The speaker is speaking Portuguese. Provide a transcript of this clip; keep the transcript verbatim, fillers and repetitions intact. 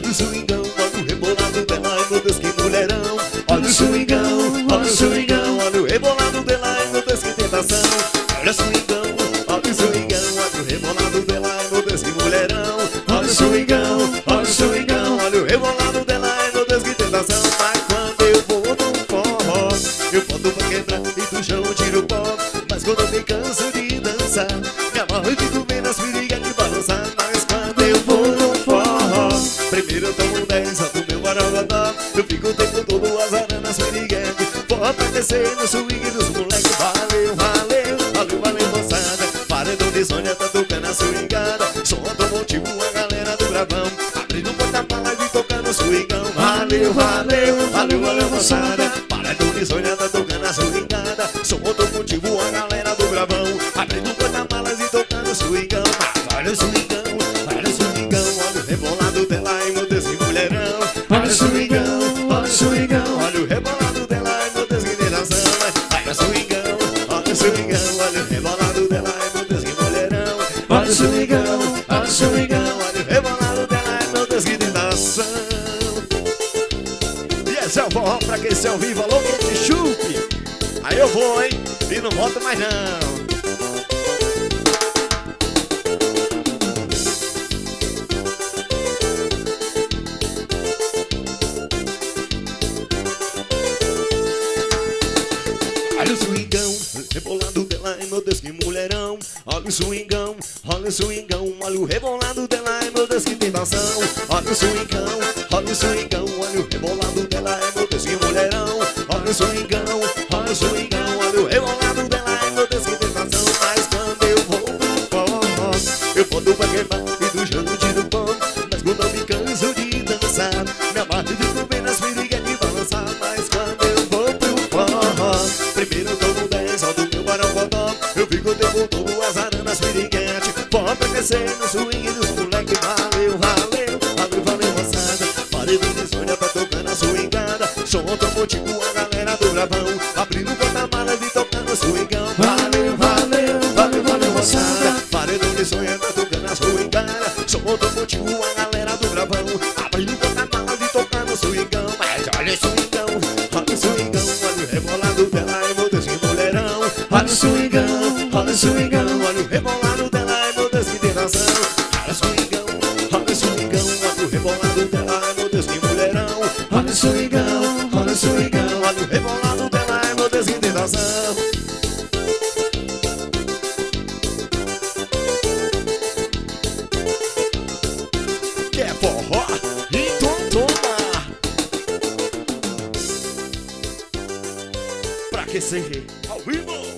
Olha o swingão, olha o rebolado dela, ai meu Deus, que mulherão. Olha o swingão, olha o swingão, olha o rebolado dela, ai meu Deus, que tentação. Olha o swingão, olha o swingão, olha o rebolado dela, ai meu Deus, que mulherão. Olha o swingão, olha o swingão, olha o rebolado dela, ai meu Deus, que tentação. Mas quando eu vou no forró, eu boto pra quebrar e do chão eu tiro o pó. Mas quando eu me canso de dançar, me amarro e fico vendo as piriguetes balançar. Mas quando eu vou no forró, primeiro eu tomo dez, solto meu baragodó. Eu fico o tempo todo azarando as piriguetes. Forró pra descer no swing dos moleques. Valeu, valeu, valeu, valeu moçada. Paredão de Sônia tá tocando a swingada. Som automotivo, a galera do Gravão abrindo porta-malas e tocando swingão. Valeu, valeu, valeu, valeu moçada. Paredão de Sônia tá tocando a swingada. Som automotivo, a galera do Gravão abrindo porta-malas e tocando swingão. Mas olha o swingão, olha o swingão, olha o rebolado dela, ai meu Deus, que mulherão. Olha o swingão, olha o swingão, olha o rebolado dela, ai meu Deus, que tentação. Olha o swingão, olha o swingão, olha o rebolado dela, ai meu Deus, que mulherão. Olha o swingão, olha o swingão, olha o rebolado dela, ai meu Deus, que tentação. E esse é o forró pra quem se ao vivo, alô, que te chupe. Aí eu vou, hein, e não volto mais não. Olha o swingão, rebolado dela, ai meu Deus, que mulherão. Olha o swingão, olha o swingão, olha o rebolado dela, ai meu Deus, que tentação. Olha o swingão, olha o swingão, olha o rebolado dela, ai meu Deus, que mulherão. Olha o swingão, olha o swingão, olha o rebolado dela, ai meu Deus, que tentação. Mas quando eu vou pro forró, eu boto pra quebrar e do chão eu tiro o pó. Mas quando eu me canso de dançar, me amarro e fico vendo as piriguetes balançar. Mas quando eu vou pro forró, primeiro eu tomo dez, solto meu baragodó. Eu fico o tempo todo azarando as piriguetes. Forró pra crescer no swing dos moleque. Valeu, valeu, valeu, valeu moçada. Paredão de Sônia tá tocando a swingada. Som automotivo, a galera do Gravão abrindo porta-malas e tocando swingão. Valeu, valeu, valeu, valeu moçada. Paredão de Sônia tá tocando a swingada. Som automotivo, a galera do Gravão abrindo porta-malas e tocando swingão. Mas olha o swingão, olha o swingão, olha o rebolado dela, ai meu Deus, que mulherão. Olha o swingão, olha o swingão, olha o rebolado dela, ai meu Deus, que tentação. Olha o swingão, olha o swingão, olha o rebolado dela, ai meu Deus, que mulherão. Olha o swingão, olha o swingão, olha o rebolado dela, ai meu Deus, que tentação. Quer forró? Então toma! Pra aquecer ao vivo!